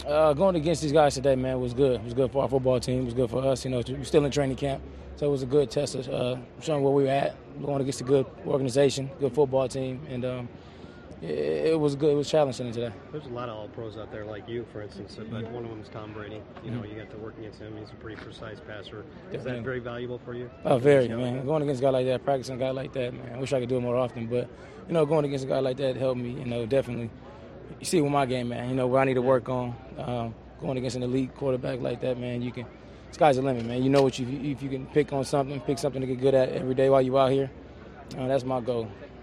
Going against these guys today, man, was good. It was good for our football team. It was good for us. We're still in training camp, so it was a good test of showing where we were at. Going against a good organization, good football team, and it was good. It was challenging today. There's a lot of all-pros out there like you, for instance, but one of them is Tom Brady. You got to work against him. He's a pretty precise passer. Is that very valuable for you? Oh, very, man. Going against a guy like that, practicing a guy like that, man. I wish I could do it more often, but, going against a guy like that helped me, definitely. You see with my game, man, where I need to work on. Going against an elite quarterback like that, man, sky's the limit, man. If you can pick something to get good at every day while you're out here, that's my goal.